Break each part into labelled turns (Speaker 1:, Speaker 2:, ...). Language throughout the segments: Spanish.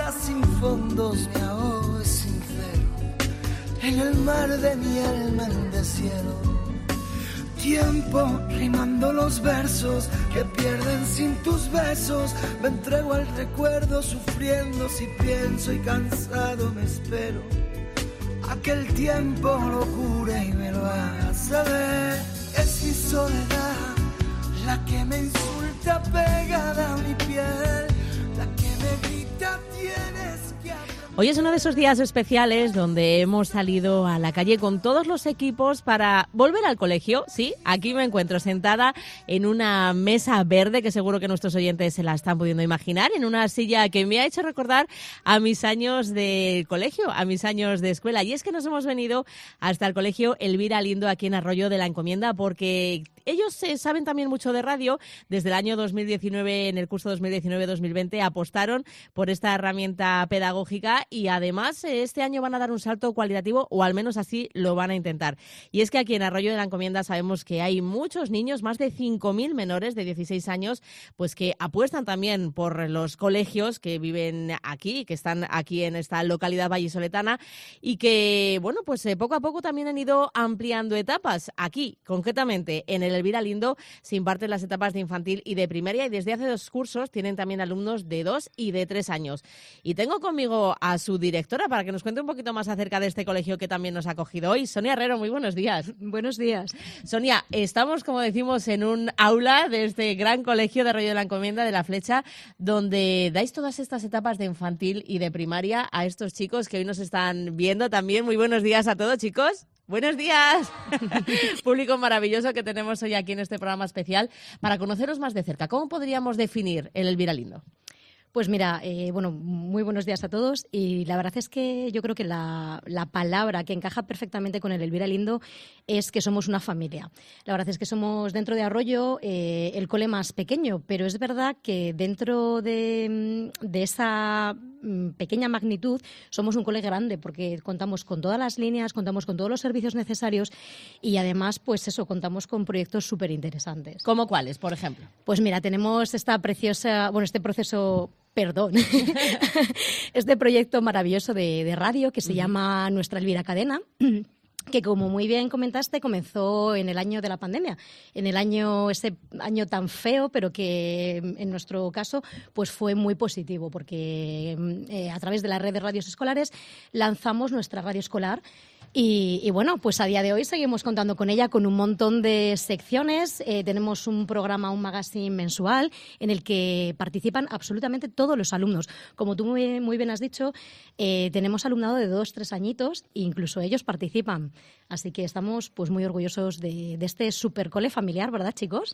Speaker 1: vida sin fondos, me ahogo sincero en el mar de mi alma en un desierto. Tiempo rimando los versos que pierden sin tus besos. Me entrego al recuerdo sufriendo si pienso y cansado me espero a que el tiempo lo cure y me lo haga saber. Es mi soledad la que me insulta pegada a mi piel, la que me grita tienes que aprender.
Speaker 2: Hoy es uno de esos días especiales donde hemos salido a la calle con todos los equipos para volver al colegio. Sí, aquí me encuentro sentada en una mesa verde que seguro que nuestros oyentes se la están pudiendo imaginar, en una silla que me ha hecho recordar a mis años de colegio, a mis años de escuela. Y es que nos hemos venido hasta el colegio Elvira Lindo aquí en Arroyo de la Encomienda porque ellos saben también mucho de radio. Desde el año 2019, en el curso 2019-2020, apostaron por esta herramienta pedagógica y además este año van a dar un salto cualitativo, o al menos así lo van a intentar. Y es que aquí en Arroyo de la Encomienda sabemos que hay muchos niños, más de 5.000 menores de 16 años, pues que apuestan también por los colegios que viven aquí, que están aquí en esta localidad vallisoletana y que, bueno, pues poco a poco también han ido ampliando etapas. Aquí, concretamente, en el Elvira Lindo, se imparten las etapas de infantil y de primaria y desde hace 2 cursos tienen también alumnos de 2 y de 3 años. Y tengo conmigo a su directora para que nos cuente un poquito más acerca de este colegio que también nos ha acogido hoy. Sonia Herrero, muy buenos días.
Speaker 3: Buenos días.
Speaker 2: Sonia, estamos, como decimos, en un aula de este gran colegio de Arroyo de la Encomienda de La Flecha, donde dais todas estas etapas de infantil y de primaria a estos chicos que hoy nos están viendo también. Muy buenos días a todos, chicos. ¡Buenos días! Público maravilloso que tenemos hoy aquí en este programa especial para conoceros más de cerca. ¿Cómo podríamos definir el Elvira Lindo?
Speaker 3: Pues mira, bueno, muy buenos días a todos y la verdad es que yo creo que la palabra que encaja perfectamente con el Elvira Lindo es que somos una familia. La verdad es que somos dentro de Arroyo el cole más pequeño, pero es verdad que dentro de esa pequeña magnitud somos un cole grande porque contamos con todas las líneas, contamos con todos los servicios necesarios y además, pues eso, contamos con proyectos súper interesantes.
Speaker 2: ¿Cómo cuáles, por ejemplo?
Speaker 3: Pues mira, tenemos esta preciosa, bueno, este proceso... Perdón, este proyecto maravilloso de radio que se llama Nuestra Elvira Cadena, que como muy bien comentaste comenzó en el año de la pandemia, ese año tan feo, pero que en nuestro caso pues fue muy positivo porque a través de la red de radios escolares lanzamos nuestra radio escolar. Y bueno, pues a día de hoy seguimos contando con ella con un montón de secciones. Tenemos un programa, un magazine mensual en el que participan absolutamente todos los alumnos. Como tú muy bien has dicho, tenemos alumnado de 2-3 añitos e incluso ellos participan. Así que estamos pues muy orgullosos de este supercole familiar, ¿verdad, chicos?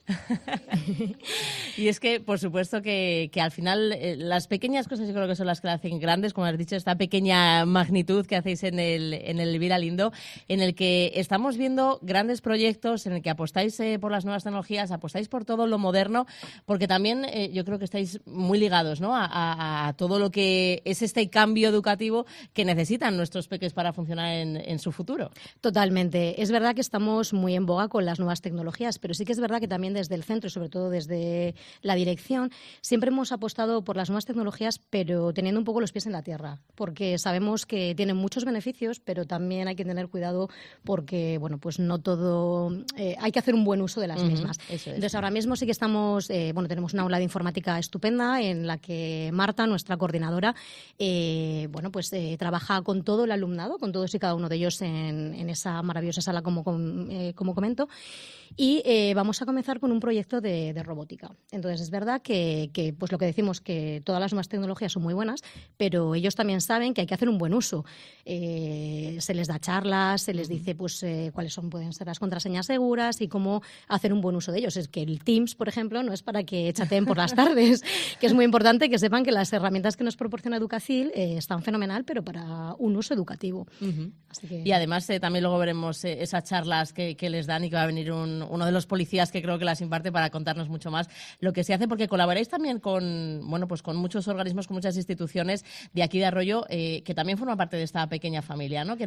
Speaker 2: Y es que, por supuesto, que al final las pequeñas cosas yo creo que son las que la hacen grandes, como has dicho, esta pequeña magnitud que hacéis en el Elvira Lindo, en el que estamos viendo grandes proyectos, en el que apostáis por las nuevas tecnologías, apostáis por todo lo moderno, porque también yo creo que estáis muy ligados, ¿no?, a todo lo que es este cambio educativo que necesitan nuestros peques para funcionar en su futuro.
Speaker 3: Totalmente. Es verdad que estamos muy en boga con las nuevas tecnologías, pero sí que es verdad que también desde el centro y sobre todo desde la dirección siempre hemos apostado por las nuevas tecnologías, pero teniendo un poco los pies en la tierra, porque sabemos que tienen muchos beneficios, pero también hay que tener cuidado porque, bueno, pues no todo... hay que hacer un buen uso de las mismas.
Speaker 2: Eso es.
Speaker 3: Entonces, ahora mismo sí que estamos... tenemos una aula de informática estupenda en la que Marta, nuestra coordinadora, trabaja con todo el alumnado, con todos y cada uno de ellos en esa maravillosa sala, como comento. Y vamos a comenzar con un proyecto de robótica. Entonces, es verdad que pues lo que decimos, que todas las nuevas tecnologías son muy buenas, pero ellos también saben que hay que hacer un buen uso. Se les da charlas, se les dice pues cuáles pueden ser las contraseñas seguras y cómo hacer un buen uso de ellos. Es que el Teams, por ejemplo, no es para que chateen por las tardes, que es muy importante que sepan que las herramientas que nos proporciona Educacil están fenomenal, pero para un uso educativo. Así que...
Speaker 2: Y además también luego veremos esas charlas que les dan y que va a venir uno de los policías que creo que las imparte para contarnos mucho más lo que se hace, porque colaboráis también con muchos organismos, con muchas instituciones de aquí de Arroyo que también forman parte de esta pequeña familia, ¿no?, que entre todos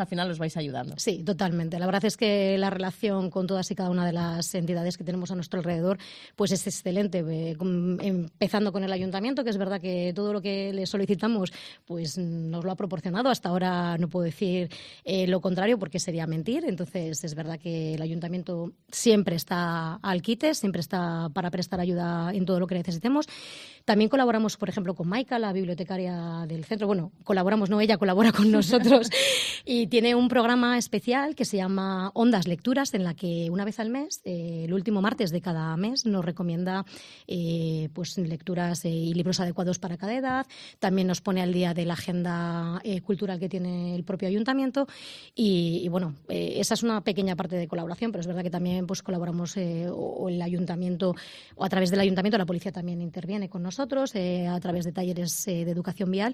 Speaker 2: final os vais ayudando.
Speaker 3: Sí, totalmente. La verdad es que la relación con todas y cada una de las entidades que tenemos a nuestro alrededor pues es excelente. Empezando con el ayuntamiento, que es verdad que todo lo que le solicitamos pues nos lo ha proporcionado. Hasta ahora no puedo decir lo contrario porque sería mentir. Entonces es verdad que el ayuntamiento siempre está al quite, siempre está para prestar ayuda en todo lo que necesitemos. También colaboramos, por ejemplo, con Maika, la bibliotecaria del centro. Bueno, colaboramos, no, ella colabora con nosotros y tiene un programa especial que se llama Ondas Lecturas, en la que una vez al mes, el último martes de cada mes, nos recomienda pues lecturas y libros adecuados para cada edad. También nos pone al día de la agenda cultural que tiene el propio ayuntamiento y bueno, esa es una pequeña parte de colaboración, pero es verdad que también pues colaboramos o el ayuntamiento o a través del ayuntamiento la policía también interviene con nosotros a través de talleres de educación vial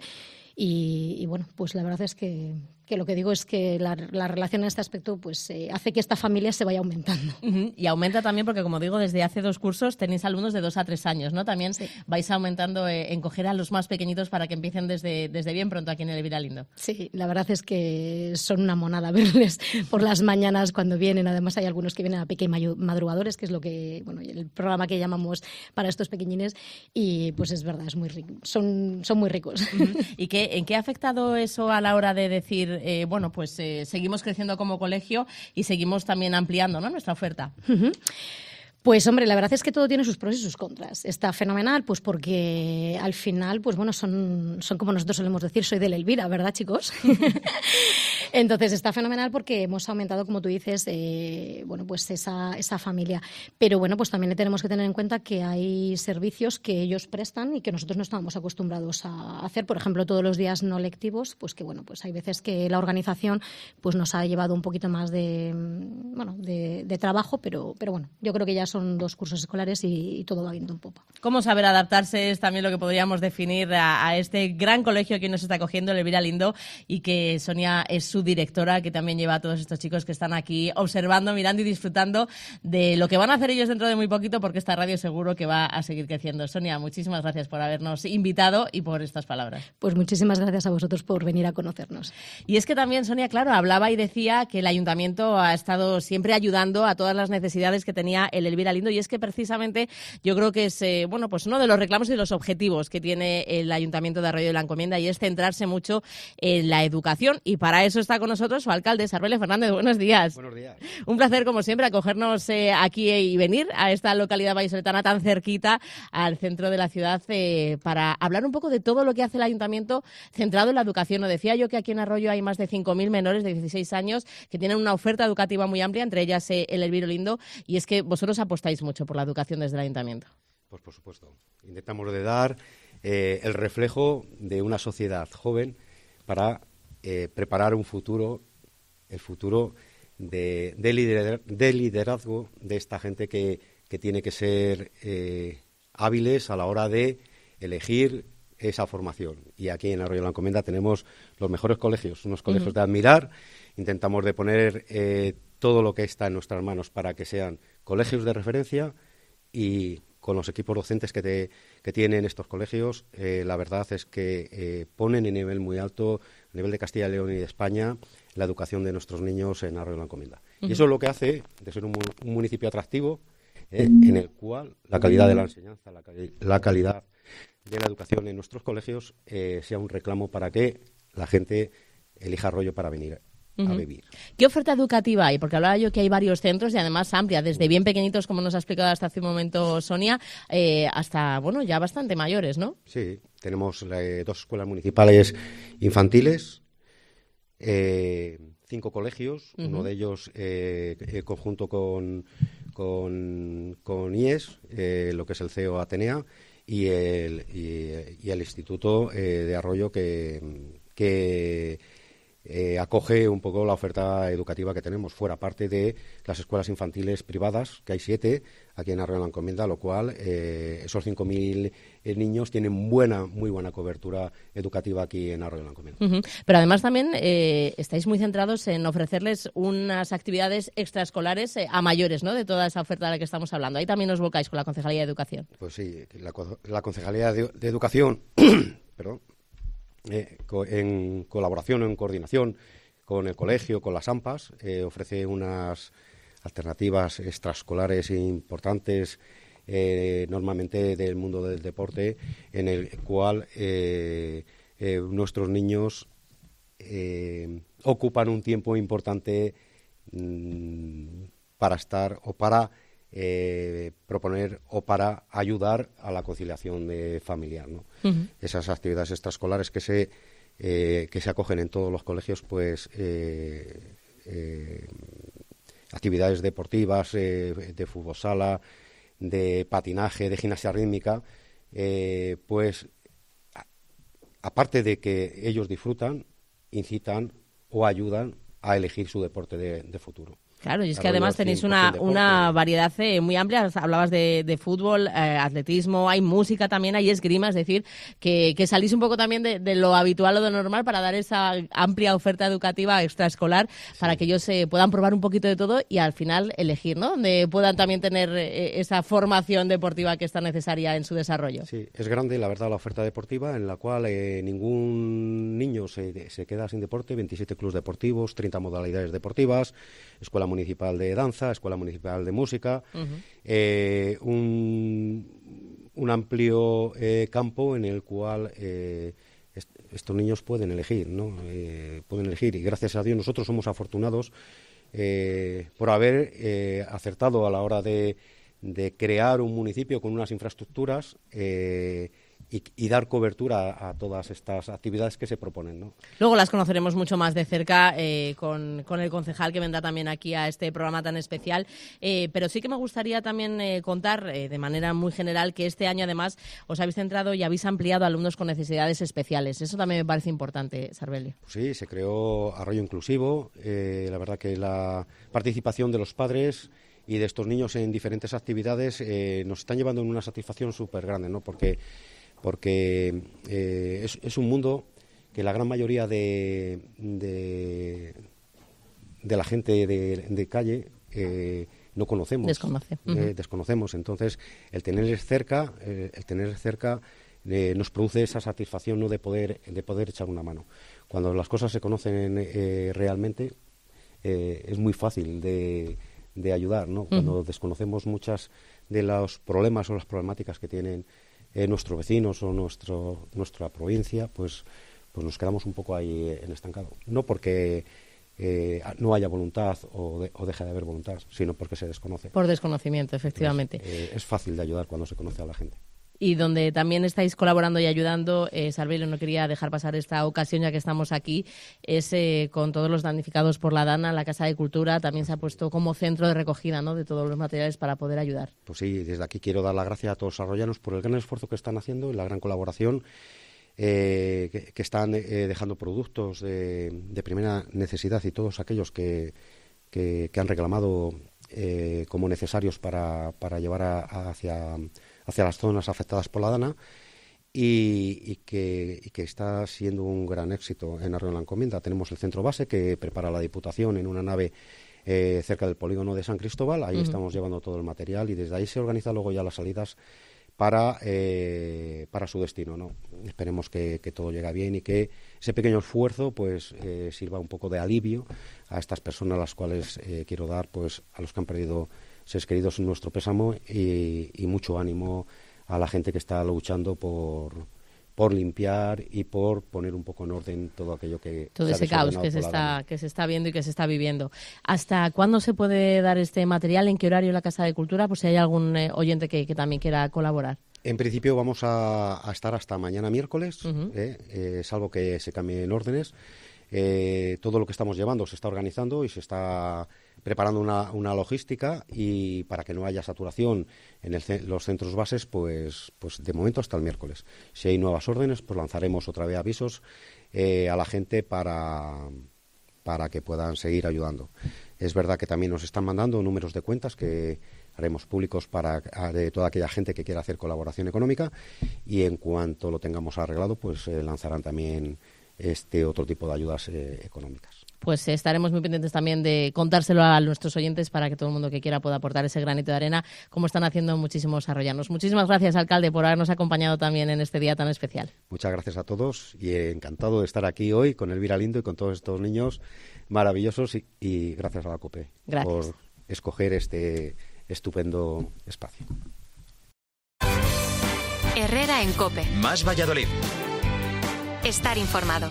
Speaker 3: y bueno, pues la verdad es que lo que digo es que la relación en este aspecto pues hace que esta familia se vaya aumentando.
Speaker 2: Y aumenta también porque, como digo, desde hace 2 cursos tenéis alumnos de 2 a 3 años, ¿no? También sí. Vais aumentando en coger a los más pequeñitos para que empiecen desde bien pronto aquí en el Elvira Lindo.
Speaker 3: Sí, la verdad es que son una monada verles por las mañanas cuando vienen. Además hay algunos que vienen a peque y madrugadores, que es lo que, bueno, el programa que llamamos para estos pequeñines y pues es verdad, es muy rico. Son muy ricos.
Speaker 2: ¿Y en qué ha afectado eso a la hora de decir, bueno, pues seguimos creciendo como colegio y seguimos también ampliando, ¿no?, nuestra oferta?
Speaker 3: Pues hombre, la verdad es que todo tiene sus pros y sus contras. Está fenomenal, pues porque al final, pues bueno, son como nosotros solemos decir, soy del Elvira, ¿verdad, chicos? Entonces está fenomenal porque hemos aumentado, como tú dices, bueno, pues esa familia. Pero bueno, pues también tenemos que tener en cuenta que hay servicios que ellos prestan y que nosotros no estábamos acostumbrados a hacer. Por ejemplo, todos los días no lectivos, pues que bueno, pues hay veces que la organización pues nos ha llevado un poquito más de trabajo, pero bueno, yo creo que ya son 2 cursos escolares y todo va viento en popa.
Speaker 2: Cómo saber adaptarse es también lo que podríamos definir a este gran colegio que nos está acogiendo, el Elvira Lindo, y que Sonia es su directora, que también lleva a todos estos chicos que están aquí observando, mirando y disfrutando de lo que van a hacer ellos dentro de muy poquito, porque esta radio seguro que va a seguir creciendo. Sonia, muchísimas gracias por habernos invitado y por estas palabras.
Speaker 3: Pues muchísimas gracias a vosotros por venir a conocernos.
Speaker 2: Y es que también Sonia, claro, hablaba y decía que el ayuntamiento ha estado siempre ayudando a todas las necesidades que tenía el Elvira Lindo, y es que precisamente yo creo que es bueno, pues uno de los reclamos y de los objetivos que tiene el Ayuntamiento de Arroyo de la Encomienda, y es centrarse mucho en la educación, y para eso está con nosotros su alcalde, Sarbele Fernández. Buenos días.
Speaker 4: Buenos días.
Speaker 2: Un placer, como siempre, acogernos aquí y venir a esta localidad vallisoletana tan cerquita al centro de la ciudad para hablar un poco de todo lo que hace el Ayuntamiento centrado en la educación. Lo decía yo que aquí en Arroyo hay más de 5.000 menores de 16 años que tienen una oferta educativa muy amplia, entre ellas el Elvira Lindo, y es que vosotros apostáis mucho por la educación desde el Ayuntamiento.
Speaker 4: Pues por supuesto. Intentamos de dar el reflejo de una sociedad joven para preparar un futuro, el futuro de liderazgo de esta gente que tiene que ser hábiles a la hora de elegir esa formación. Y aquí en Arroyo de la Encomienda tenemos los mejores colegios, unos colegios de admirar. Intentamos de poner todo lo que está en nuestras manos para que sean colegios de referencia, y con los equipos docentes que tienen estos colegios, la verdad es que ponen en nivel muy alto, a nivel de Castilla y León y de España, la educación de nuestros niños en Arroyo de la Encomienda. Y eso es lo que hace de ser un municipio atractivo, en el cual la calidad de la enseñanza, la calidad de la educación en nuestros colegios sea un reclamo para que la gente elija Arroyo para venir a vivir.
Speaker 2: ¿Qué oferta educativa hay? Porque hablaba yo que hay varios centros y además amplia, desde bien pequeñitos, como nos ha explicado hasta hace un momento Sonia, hasta, bueno, ya bastante mayores, ¿no?
Speaker 4: Sí, tenemos 2 escuelas municipales infantiles, 5 colegios, uno de ellos conjunto con IES, lo que es el CEO Atenea, y el Instituto de Arroyo que acoge un poco la oferta educativa que tenemos, fuera parte de las escuelas infantiles privadas, que hay 7 aquí en Arroyo de la Encomienda, lo cual esos 5.000 niños tienen muy buena cobertura educativa aquí en Arroyo de la Encomienda.
Speaker 2: Pero además también estáis muy centrados en ofrecerles unas actividades extraescolares a mayores, ¿no?, de toda esa oferta de la que estamos hablando. Ahí también os volcáis con la Concejalía de Educación.
Speaker 4: Pues sí, la Concejalía de Educación, perdón, en colaboración o en coordinación con el colegio, con las AMPAs, ofrece unas alternativas extraescolares importantes, normalmente del mundo del deporte, en el cual nuestros niños ocupan un tiempo importante para estar o para proponer o para ayudar a la conciliación familiar, ¿no? Uh-huh. Esas actividades extraescolares que se acogen en todos los colegios, pues actividades deportivas, de fútbol sala, de patinaje, de gimnasia rítmica, pues aparte de que ellos disfrutan, incitan o ayudan a elegir su deporte de futuro.
Speaker 2: Claro, y es que además tenéis una variedad muy amplia. Hablabas de fútbol, atletismo, hay música también, hay esgrima, es decir, que salís un poco también de lo habitual o de lo normal para dar esa amplia oferta educativa extraescolar, sí, para que ellos puedan probar un poquito de todo y al final elegir, ¿no? Donde puedan también tener esa formación deportiva que está necesaria en su desarrollo.
Speaker 4: Sí, es grande, la verdad, la oferta deportiva, en la cual ningún niño se queda sin deporte. 27 clubes deportivos, 30 modalidades deportivas, escuela municipal de danza, escuela municipal de música, uh-huh, un amplio campo en el cual estos niños pueden elegir, ¿no? Pueden elegir, y gracias a Dios nosotros somos afortunados por haber acertado a la hora de crear un municipio con unas infraestructuras y dar cobertura a todas estas actividades que se proponen, ¿no?
Speaker 2: Luego las conoceremos mucho más de cerca con el concejal que vendrá también aquí a este programa tan especial, pero sí que me gustaría también contar de manera muy general que este año además os habéis centrado y habéis ampliado a alumnos con necesidades especiales. Eso también me parece importante, Sarbelio.
Speaker 4: Pues sí, se creó Arroyo Inclusivo. La verdad que la participación de los padres y de estos niños en diferentes actividades nos están llevando en una satisfacción súper grande, ¿no? Porque es un mundo que la gran mayoría de la gente de calle no conocemos. Desconocemos. Entonces, el tenerles cerca nos produce esa satisfacción, ¿no?, de poder echar una mano. Cuando las cosas se conocen realmente, es muy fácil de ayudar, ¿no? Cuando desconocemos muchas de los problemas o las problemáticas que tienen nuestros vecinos o nuestra provincia, pues nos quedamos un poco ahí en estancado. No porque no haya voluntad o deja de haber voluntad, sino porque se desconoce.
Speaker 2: Por desconocimiento, efectivamente.
Speaker 4: Es fácil de ayudar cuando se conoce a la gente.
Speaker 2: Y donde también estáis colaborando y ayudando, Sarbelio, no quería dejar pasar esta ocasión ya que estamos aquí, es con todos los damnificados por la Dana. La Casa de Cultura también se ha puesto como centro de recogida, ¿no?, de todos los materiales para poder ayudar. Pues
Speaker 4: sí, desde aquí quiero dar las gracias a todos los arroyanos por el gran esfuerzo que están haciendo y la gran colaboración, que están dejando productos de primera necesidad, y todos aquellos que han reclamado como necesarios para llevar hacia las zonas afectadas por la Dana, y que está siendo un gran éxito en Arroyo de la Encomienda. Tenemos el centro base que prepara la Diputación en una nave cerca del polígono de San Cristóbal. Ahí estamos llevando todo el material y desde ahí se organizan luego ya las salidas para su destino, ¿no? Esperemos que todo llegue bien y que ese pequeño esfuerzo pues sirva un poco de alivio a estas personas, a las cuales quiero dar, pues, a los que han perdido seres queridos, en nuestro pésamo, y mucho ánimo a la gente que está luchando por limpiar y por poner un poco en orden todo aquello que
Speaker 2: todo ese caos que se está viendo y que se está viviendo. ¿Hasta cuándo se puede dar este material? ¿En qué horario la Casa de Cultura? Pues si hay algún oyente que también quiera colaborar.
Speaker 4: En principio vamos a estar hasta mañana miércoles, salvo que se cambien órdenes. Todo lo que estamos llevando se está organizando y se está preparando una logística, y para que no haya saturación en los centros bases, pues de momento hasta el miércoles. Si hay nuevas órdenes, pues lanzaremos otra vez avisos a la gente para que puedan seguir ayudando. Es verdad que también nos están mandando números de cuentas que haremos públicos de toda aquella gente que quiera hacer colaboración económica, y en cuanto lo tengamos arreglado, pues lanzarán también otro tipo de ayudas económicas.
Speaker 2: pues estaremos muy pendientes también de contárselo a nuestros oyentes para que todo el mundo que quiera pueda aportar ese granito de arena, como están haciendo muchísimos arroyanos. Muchísimas gracias, alcalde, por habernos acompañado también en este día tan especial.
Speaker 4: Muchas gracias a todos y encantado de estar aquí hoy con Elvira Lindo y con todos estos niños maravillosos y gracias a la COPE por escoger este estupendo espacio.
Speaker 5: Herrera en COPE.
Speaker 6: Más Valladolid.
Speaker 5: Estar informado.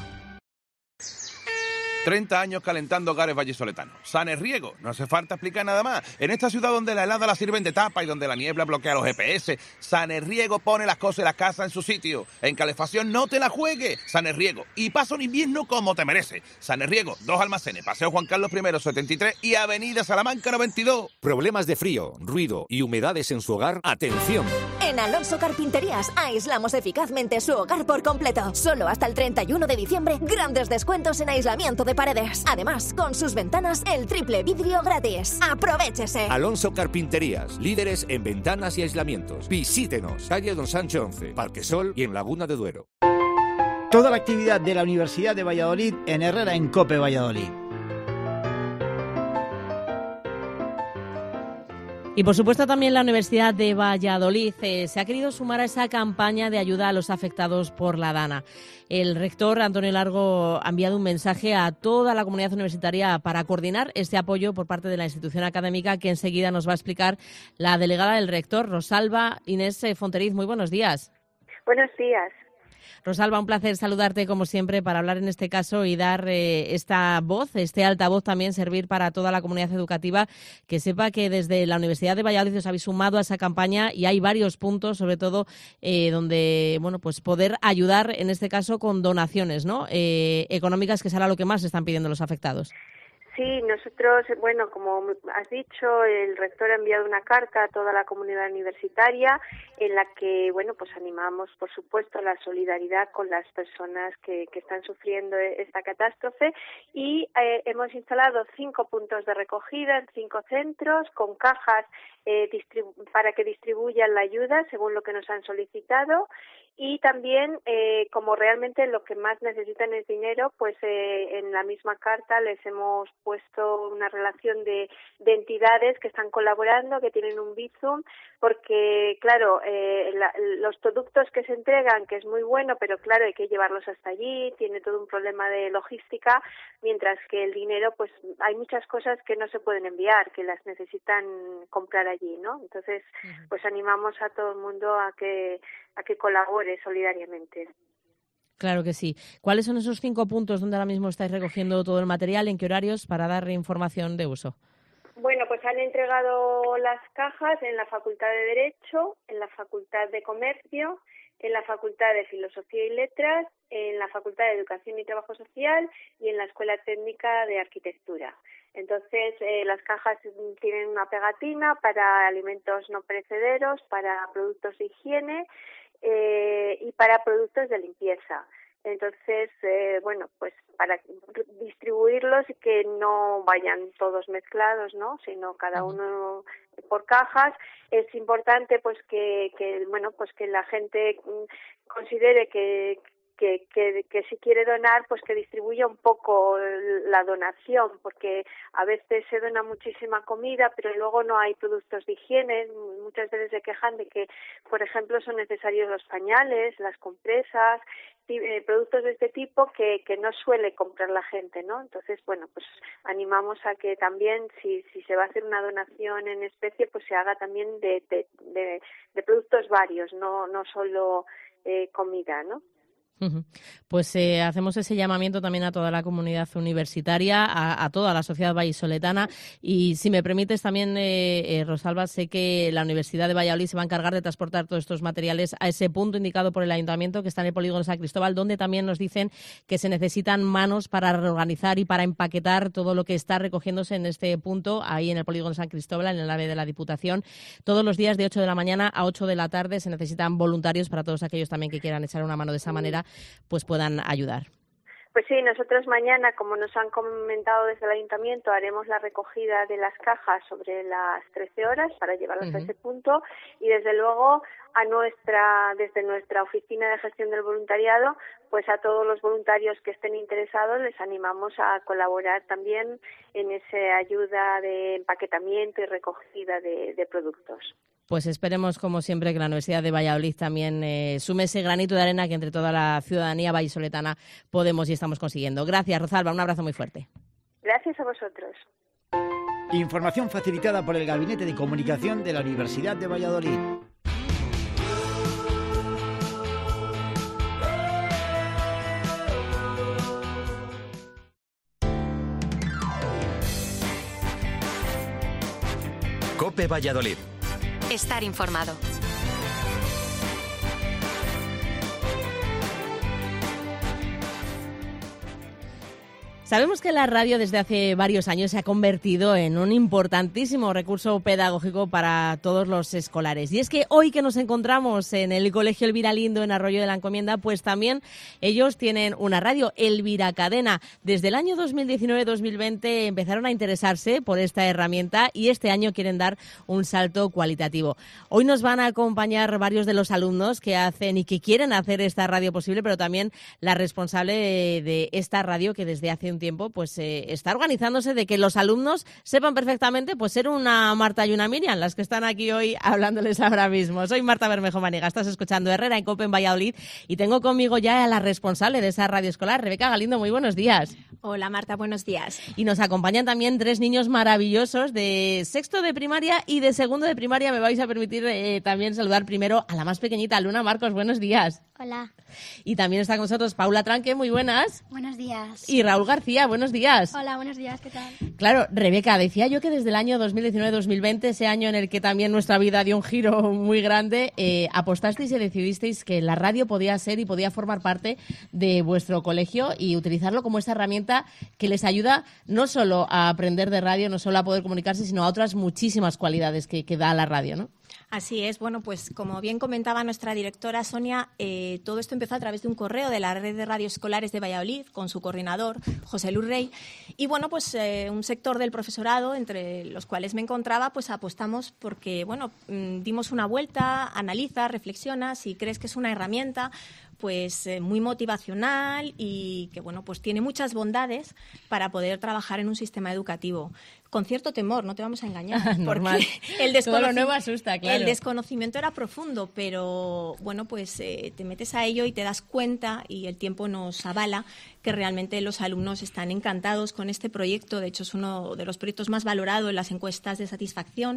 Speaker 7: 30 años calentando hogares vallisoletanos. Sanerriego, no hace falta explicar nada más. En esta ciudad donde la helada la sirven de tapa y donde la niebla bloquea los GPS, Sanerriego pone las cosas y las casas en su sitio. En calefacción no te la juegues. Sanerriego. Y pasa un invierno como te merece. Sanerriego, 2 almacenes, Paseo Juan Carlos I 73 y Avenida Salamanca 92.
Speaker 6: ¿Problemas de frío, ruido y humedades en su hogar? ¡Atención!
Speaker 8: En Alonso Carpinterías aislamos eficazmente su hogar por completo. Solo hasta el 31 de diciembre, grandes descuentos en aislamiento de paredes. Además, con sus ventanas, el triple vidrio gratis. ¡Aprovéchese!
Speaker 6: Alonso Carpinterías, líderes en ventanas y aislamientos. Visítenos, calle Don Sancho 11, Parque Sol y en Laguna de Duero.
Speaker 9: Toda la actividad de la Universidad de Valladolid en Herrera en COPE Valladolid.
Speaker 2: Y por supuesto también la Universidad de Valladolid se ha querido sumar a esa campaña de ayuda a los afectados por la DANA. El rector Antonio Largo ha enviado un mensaje a toda la comunidad universitaria para coordinar este apoyo por parte de la institución académica, que enseguida nos va a explicar la delegada del rector, Rosalba Inés Fonteriz. Muy buenos días.
Speaker 10: Buenos días.
Speaker 2: Rosalba, un placer saludarte como siempre para hablar en este caso y dar esta voz, este altavoz también, servir para toda la comunidad educativa, que sepa que desde la Universidad de Valladolid os habéis sumado a esa campaña y hay varios puntos, sobre todo donde pues poder ayudar, en este caso con donaciones, ¿no? Económicas, que será lo que más están pidiendo los afectados.
Speaker 10: Sí, nosotros, como has dicho, el rector ha enviado una carta a toda la comunidad universitaria en la que, pues animamos, por supuesto, la solidaridad con las personas que están sufriendo esta catástrofe y hemos instalado 5 puntos de recogida en 5 centros con cajas para que distribuyan la ayuda según lo que nos han solicitado. Y también, como realmente lo que más necesitan es dinero, pues en la misma carta les hemos puesto una relación de entidades que están colaborando, que tienen un Bizum, porque, claro, los productos que se entregan, que es muy bueno, pero claro, hay que llevarlos hasta allí, tiene todo un problema de logística, mientras que el dinero, pues hay muchas cosas que no se pueden enviar, que las necesitan comprar allí, ¿no? Entonces, pues animamos a todo el mundo a que colabore solidariamente.
Speaker 2: Claro que sí. ¿Cuáles son esos 5 puntos donde ahora mismo estáis recogiendo todo el material? ¿En qué horarios? Para dar información de uso.
Speaker 10: Bueno, pues han entregado las cajas en la Facultad de Derecho, en la Facultad de Comercio, en la Facultad de Filosofía y Letras, en la Facultad de Educación y Trabajo Social y en la Escuela Técnica de Arquitectura. Entonces, las cajas tienen una pegatina para alimentos no perecederos, para productos de higiene y para productos de limpieza. Entonces, pues para distribuirlos y que no vayan todos mezclados, ¿no? Sino cada uno por cajas. Es importante pues que la gente considere que si quiere donar, pues que distribuya un poco la donación, porque a veces se dona muchísima comida, pero luego no hay productos de higiene. Muchas veces se quejan de que, por ejemplo, son necesarios los pañales, las compresas, productos de este tipo que no suele comprar la gente, ¿no? Entonces, pues animamos a que también, si se va a hacer una donación en especie, pues se haga también de productos varios, no solo comida, ¿no?
Speaker 2: Pues hacemos ese llamamiento también a toda la comunidad universitaria, a toda la sociedad vallisoletana y, si me permites también, Rosalba, sé que la Universidad de Valladolid se va a encargar de transportar todos estos materiales a ese punto indicado por el Ayuntamiento, que está en el polígono San Cristóbal, donde también nos dicen que se necesitan manos para reorganizar y para empaquetar todo lo que está recogiéndose en este punto, ahí en el polígono San Cristóbal, en el AVE de la Diputación. Todos los días de 8 de la mañana a 8 de la tarde se necesitan voluntarios para todos aquellos también que quieran echar una mano de esa manera, pues puedan ayudar.
Speaker 10: Pues sí, nosotros mañana, como nos han comentado desde el Ayuntamiento, haremos la recogida de las cajas sobre las 13 horas para llevarlas a ese punto, y desde luego desde nuestra oficina de gestión del voluntariado, pues a todos los voluntarios que estén interesados les animamos a colaborar también en esa ayuda de empaquetamiento y recogida de productos.
Speaker 2: Pues esperemos, como siempre, que la Universidad de Valladolid también sume ese granito de arena que entre toda la ciudadanía vallisoletana podemos y estamos consiguiendo. Gracias, Rosalba, un abrazo muy fuerte.
Speaker 10: Gracias a vosotros.
Speaker 9: Información facilitada por el Gabinete de Comunicación de la Universidad de Valladolid.
Speaker 11: COPE Valladolid.
Speaker 5: Estar informado.
Speaker 2: Sabemos que la radio desde hace varios años se ha convertido en un importantísimo recurso pedagógico para todos los escolares. Y es que hoy que nos encontramos en el Colegio Elvira Lindo, en Arroyo de la Encomienda, pues también ellos tienen una radio, Elvira Cadena. Desde el año 2019-2020 empezaron a interesarse por esta herramienta y este año quieren dar un salto cualitativo. Hoy nos van a acompañar varios de los alumnos que hacen y que quieren hacer esta radio posible, pero también la responsable de esta radio, que desde hace un tiempo pues está organizándose de que los alumnos sepan perfectamente pues ser una Marta y una Miriam, las que están aquí hoy hablándoles ahora mismo. Soy Marta Bermejo Maniga, estás escuchando Herrera en COPE en Valladolid y tengo conmigo ya a la responsable de esa radio escolar, Rebeca Galindo. Muy buenos días.
Speaker 12: Hola Marta, buenos días.
Speaker 2: Y nos acompañan también 3 niños maravillosos de sexto de primaria y de segundo de primaria. Me vais a permitir también saludar primero a la más pequeñita, Luna Marcos. Buenos días.
Speaker 13: Hola.
Speaker 2: Y también está con nosotros Paula Tranque. Muy buenas.
Speaker 13: Buenos días.
Speaker 2: Y Raúl García. Buenos días.
Speaker 13: Hola, buenos días. ¿Qué tal?
Speaker 2: Claro, Rebeca, decía yo que desde el año 2019-2020, ese año en el que también nuestra vida dio un giro muy grande, apostasteis y decidisteis que la radio podía ser y podía formar parte de vuestro colegio y utilizarlo como esta herramienta que les ayuda no solo a aprender de radio, no solo a poder comunicarse, sino a otras muchísimas cualidades que da la radio, ¿no?
Speaker 12: Así es. Bueno, pues como bien comentaba nuestra directora Sonia, todo esto empezó a través de un correo de la Red de Radios Escolares de Valladolid con su coordinador, José Luis Rey. Y bueno, pues un sector del profesorado, entre los cuales me encontraba, pues apostamos porque, bueno, dimos una vuelta, analiza, reflexiona, si crees que es una herramienta pues muy motivacional y que, bueno, pues tiene muchas bondades para poder trabajar en un sistema educativo. Con cierto temor, no te vamos a engañar.
Speaker 2: Normal.
Speaker 12: Todo
Speaker 2: lo nuevo asusta, claro.
Speaker 12: El desconocimiento era profundo, pero bueno, pues te metes a ello y te das cuenta, y el tiempo nos avala, que realmente los alumnos están encantados con este proyecto. De hecho, es uno de los proyectos más valorados en las encuestas de satisfacción.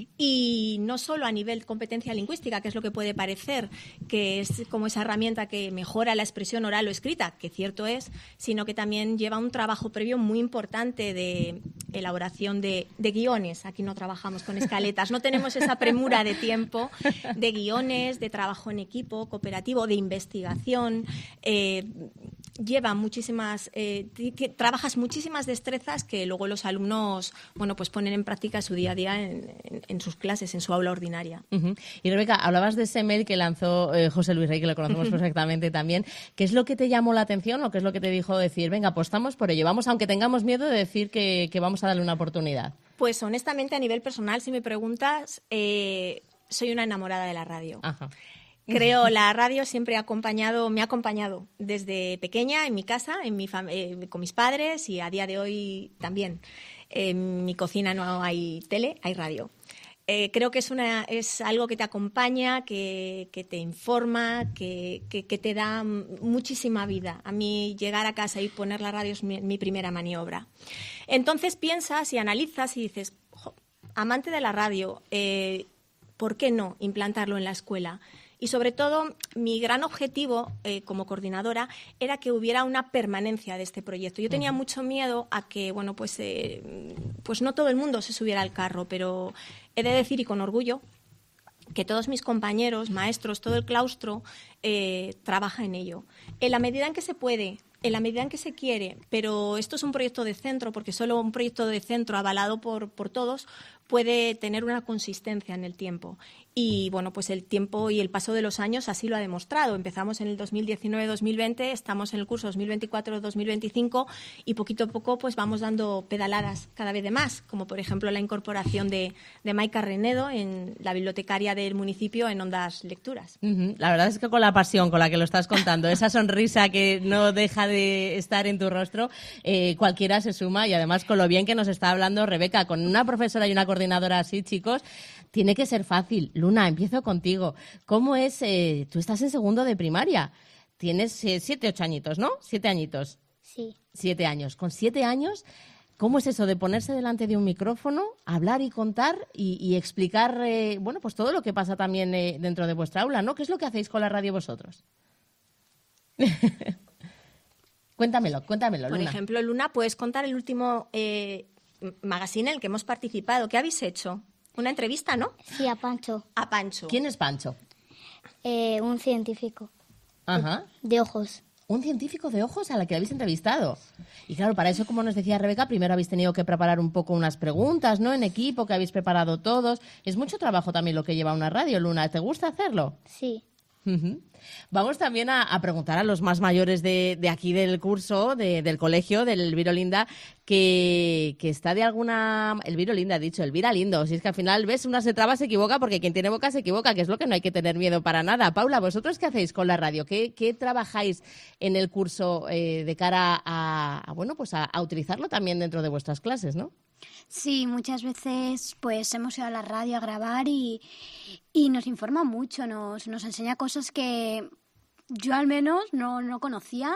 Speaker 12: Y no solo a nivel competencia lingüística, que es lo que puede parecer, que es como esa herramienta que mejora la expresión oral o escrita, que cierto es, sino que también lleva un trabajo previo muy importante de elaboración de guiones. Aquí no trabajamos con escaletas, no tenemos esa premura de tiempo, de guiones, de trabajo en equipo, cooperativo, de investigación. Lleva muchísimas, trabajas muchísimas destrezas que luego los alumnos, bueno, pues ponen en práctica su día a día en sus clases, en su aula ordinaria.
Speaker 2: Y Rebeca, hablabas de ese mail que lanzó José Luis Rey, que lo conocemos perfectamente también. ¿Qué es lo que te llamó la atención o qué es lo que te dijo decir, venga, apostamos por ello, vamos, aunque tengamos miedo de decir que vamos a darle una oportunidad?
Speaker 12: Pues honestamente, a nivel personal, si me preguntas, soy una enamorada de la radio.
Speaker 2: Ajá.
Speaker 12: Creo la radio siempre me ha acompañado desde pequeña en mi casa, con mis padres, y a día de hoy también. En mi cocina no hay tele, hay radio. Creo que es algo que te acompaña, que te informa, que te da muchísima vida. A mí llegar a casa y poner la radio es mi primera maniobra. Entonces piensas y analizas y dices, amante de la radio, ¿por qué no implantarlo en la escuela? Y sobre todo, mi gran objetivo como coordinadora era que hubiera una permanencia de este proyecto. Yo tenía mucho miedo a que, bueno, pues no todo el mundo se subiera al carro, pero he de decir, y con orgullo, que todos mis compañeros, maestros, todo el claustro trabaja en ello. En la medida en que se puede, en la medida en que se quiere, pero esto es un proyecto de centro, porque solo un proyecto de centro avalado por todos puede tener una consistencia en el tiempo. Y bueno, pues el tiempo y el paso de los años así lo ha demostrado. Empezamos en el 2019-2020, estamos en el curso 2024-2025 y poquito a poco pues vamos dando pedaladas cada vez de más, como por ejemplo la incorporación de Maika Renedo en la bibliotecaria del municipio en Ondas Lecturas.
Speaker 2: La verdad es que con la pasión con la que lo estás contando, esa sonrisa que no deja de estar en tu rostro, cualquiera se suma, y además con lo bien que nos está hablando Rebeca, con una profesora y una coordinadora así, chicos, tiene que ser fácil. Luna, empiezo contigo. ¿Cómo es? Tú estás en segundo de primaria. Tienes 7, 8 añitos, ¿no? 7 añitos.
Speaker 13: Sí.
Speaker 2: 7 años. Con 7 años, ¿cómo es eso de ponerse delante de un micrófono, hablar y contar y explicar, bueno, pues todo lo que pasa también dentro de vuestra aula, ¿no? ¿Qué es lo que hacéis con la radio vosotros? Cuéntamelo, Luna.
Speaker 12: Por ejemplo, Luna, puedes contar el último magazine en el que hemos participado. ¿Qué habéis hecho? Una entrevista, ¿no?
Speaker 13: Sí, a Pancho.
Speaker 12: A Pancho.
Speaker 2: ¿Quién es Pancho?
Speaker 13: Un científico.
Speaker 2: Ajá.
Speaker 13: De ojos.
Speaker 2: Un científico de ojos a la que habéis entrevistado. Y claro, para eso, como nos decía Rebeca, primero habéis tenido que preparar un poco unas preguntas, ¿no? En equipo, que habéis preparado todos. Es mucho trabajo también lo que lleva una radio, Luna. ¿Te gusta hacerlo?
Speaker 13: Sí.
Speaker 2: Vamos también a preguntar a los más mayores de aquí del curso, del colegio, del Elvira Linda, que está de alguna... Elvira Linda, ha dicho, Elvira Lindo. Si es que al final, ves, una se traba, se equivoca, porque quien tiene boca se equivoca, que es lo que no hay que tener miedo para nada. Paula, ¿vosotros qué hacéis con la radio? ¿Qué trabajáis en el curso de cara bueno, pues a utilizarlo también dentro de vuestras clases, ¿no?
Speaker 14: Sí, muchas veces pues hemos ido a la radio a grabar y nos informa mucho, nos enseña cosas que yo al menos no conocía.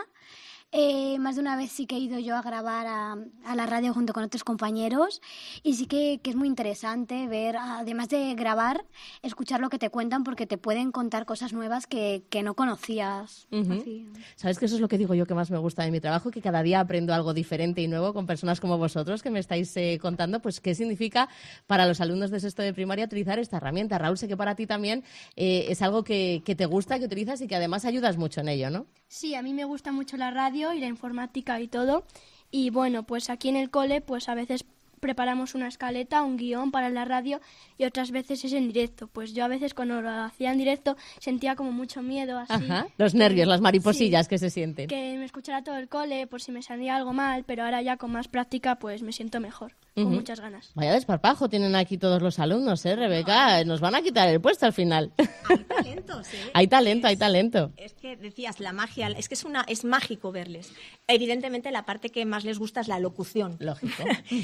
Speaker 14: Más de una vez sí que he ido yo a grabar a la radio junto con otros compañeros y sí que es muy interesante ver, además de grabar, escuchar lo que te cuentan porque te pueden contar cosas nuevas que no conocías. Así.
Speaker 2: ¿Sabes que eso es lo que digo yo que más me gusta de mi trabajo? Que cada día aprendo algo diferente y nuevo con personas como vosotros que me estáis contando pues qué significa para los alumnos de sexto de primaria utilizar esta herramienta. Raúl, sé que para ti también es algo que te gusta, que utilizas y que además ayudas mucho en ello, ¿no?
Speaker 15: Sí, a mí me gusta mucho la radio y la informática y todo. Y bueno, pues aquí en el cole pues a veces preparamos una escaleta, un guión para la radio y otras veces es en directo. Pues yo a veces cuando lo hacía en directo sentía como mucho miedo así.
Speaker 2: Ajá. Los nervios, las mariposillas que se sienten.
Speaker 15: Que me escuchara todo el cole por si me salía algo mal, pero ahora ya con más práctica pues me siento mejor, con muchas ganas.
Speaker 2: Vaya desparpajo tienen aquí todos los alumnos, Rebeca? Nos van a quitar el puesto al final.
Speaker 12: Hay talentos,
Speaker 2: Hay talento.
Speaker 12: Es que decías, la magia, es que es mágico verles. Evidentemente la parte que más les gusta es la locución.
Speaker 2: Lógico.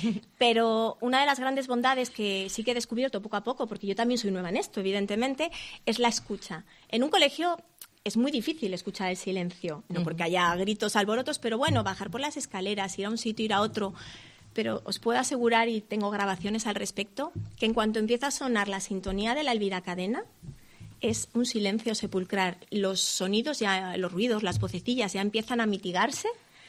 Speaker 12: Pero una de las grandes bondades que sí que he descubierto poco a poco, porque yo también soy nueva en esto, evidentemente, es la escucha. En un colegio es muy difícil escuchar el silencio, no porque haya gritos, alborotos, pero bueno, bajar por las escaleras, ir a un sitio, ir a otro. Pero os puedo asegurar, y tengo grabaciones al respecto, que en cuanto empieza a sonar la sintonía de la Elvira Cadena, es un silencio sepulcral. Los sonidos, ya, los ruidos, las vocecillas ya empiezan a mitigarse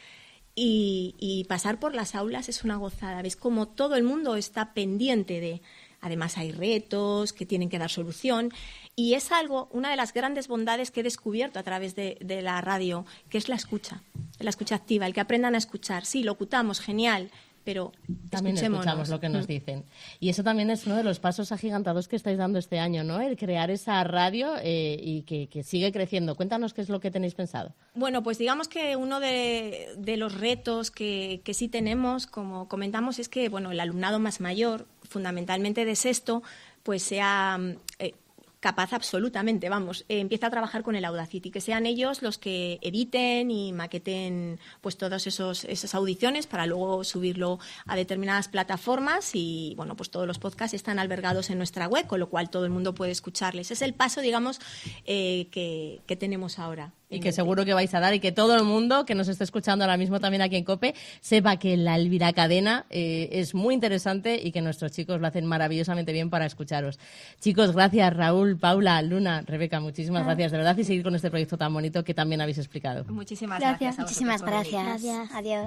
Speaker 12: y pasar por las aulas es una gozada. Ves como todo el mundo está pendiente de... Además hay retos que tienen que dar solución y es una de las grandes bondades que he descubierto a través de la radio, que es la escucha activa, el que aprendan a escuchar. Sí, locutamos, genial, pero
Speaker 2: también escuchamos lo que nos dicen. Y eso también es uno de los pasos agigantados que estáis dando este año, ¿no? El crear esa radio y que sigue creciendo. Cuéntanos qué es lo que tenéis pensado.
Speaker 12: Bueno, pues digamos que uno de los retos que sí tenemos, como comentamos, es que el alumnado más mayor, fundamentalmente de sexto, pues sea... capaz absolutamente, empieza a trabajar con el Audacity, que sean ellos los que editen y maqueten pues todas esas audiciones para luego subirlo a determinadas plataformas y pues todos los podcasts están albergados en nuestra web, con lo cual todo el mundo puede escucharles. Es el paso, digamos, que tenemos ahora.
Speaker 2: Y que seguro que vais a dar y que todo el mundo que nos esté escuchando ahora mismo también aquí en COPE sepa que la Elvira Cadena es muy interesante y que nuestros chicos lo hacen maravillosamente bien para escucharos. Chicos, gracias Raúl, Paula, Luna, Rebeca, muchísimas gracias de verdad y seguir con este proyecto tan bonito que también habéis explicado.
Speaker 12: Muchísimas gracias.
Speaker 14: Muchísimas gracias. Adiós.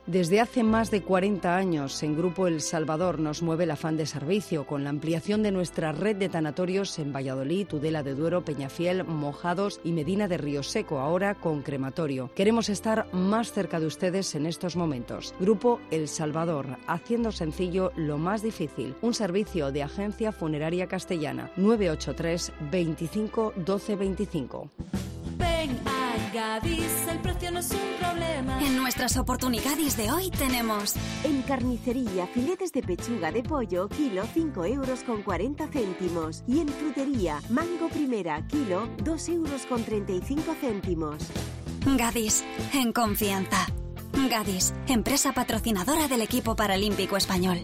Speaker 16: Desde hace más de 40 años, en Grupo El Salvador nos mueve el afán de servicio, con la ampliación de nuestra red de tanatorios en Valladolid, Tudela de Duero, Peñafiel, Mojados y Medina de Río Seco, ahora con crematorio. Queremos estar más cerca de ustedes en estos momentos. Grupo El Salvador, haciendo sencillo lo más difícil. Un servicio de Agencia Funeraria Castellana. 983 25 12 25.
Speaker 17: Ven a Gadis, el precio no es un problema.
Speaker 18: En nuestras oportunidades de hoy tenemos:
Speaker 19: en carnicería, filetes de pechuga de pollo, kilo 5,40 €. Y en frutería, mango primera, kilo 2,35 €.
Speaker 18: Gadis, en confianza. Gadis, empresa patrocinadora del equipo paralímpico español.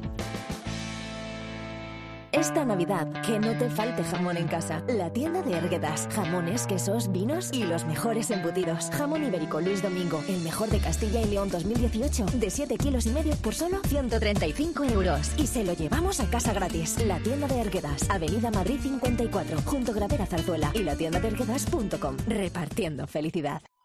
Speaker 8: Esta Navidad, que no te falte jamón en casa. La tienda de Erguedas. Jamones, quesos, vinos y los mejores embutidos. Jamón ibérico Luis Domingo, el mejor de Castilla y León 2018, de 7,5 kilos por solo 135 €. Y se lo llevamos a casa gratis. La tienda de Erguedas, Avenida Madrid 54, junto a Gravera Zarzuela, y la tienda de Erguedas.com. Repartiendo felicidad.